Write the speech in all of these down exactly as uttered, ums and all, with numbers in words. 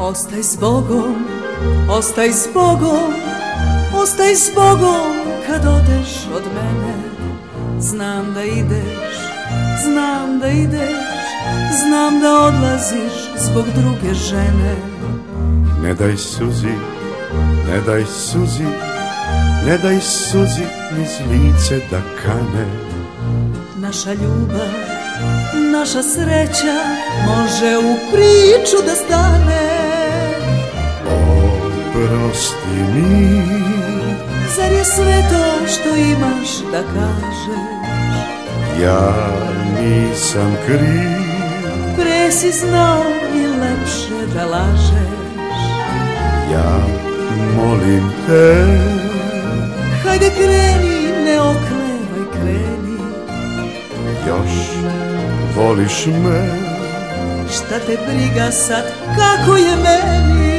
Ostaj s Bogom, ostaj s Bogom, ostaj s Bogom kad odeš od mene. Znam da ideš, znam da ideš, znam da odlaziš zbog druge žene. Ne daj suzi, ne daj suzi, ne daj suzi niz lice da kane. Naša ljubav, naša sreća može u priču da stane. Oprosti mi, zar je sve to što imaš da kažeš? Ja nisam kriv, pre si znao i lepše da lažeš. Ja molim te, hajde kreni, ne oklevaj, kreni. Još voliš me, šta te briga sad kako je meni.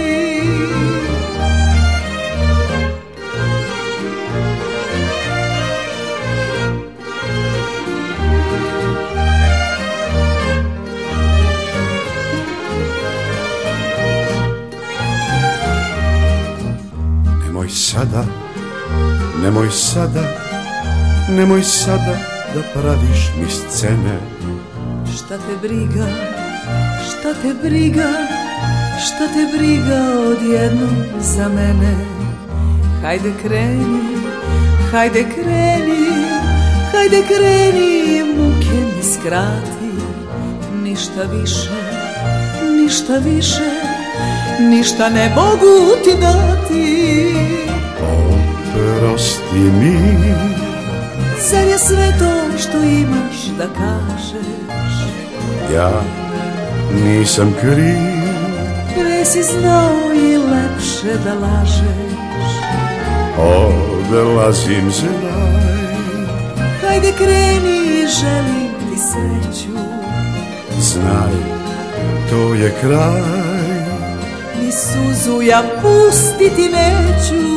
Nemoj sada, nemoj sada, nemoj sada da praviš mi scene. Šta te briga, šta te briga, šta te briga odjednom za mene. Hajde kreni, hajde kreni, hajde kreni, muke mi skrati. Ništa više, ništa više, ništa ne mogu ti dati. Oprosti mi, zar je sve to što imaš da kažeš? Ja nisam kriv, pre si znao i lepše da lažeš. Odlazim, znaj, hajde kreni, želim ti sreću. Znaj, to je kraj, ni suzu ja pustiti neću.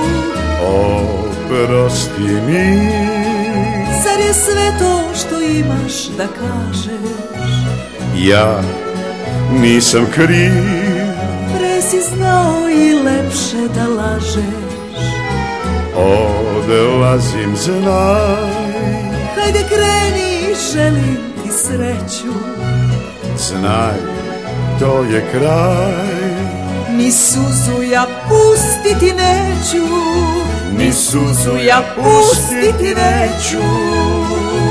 Oprosti mi, zar je sve to što imaš da kažeš? Ja nisam kriv, pre si znao i lepše da lažeš. Odlazim, znaj, hajde kreni, želim ti sreću. Znaj, to je kraj, ni suzu ja pustiti neću. ni suzu ja pustiti neću.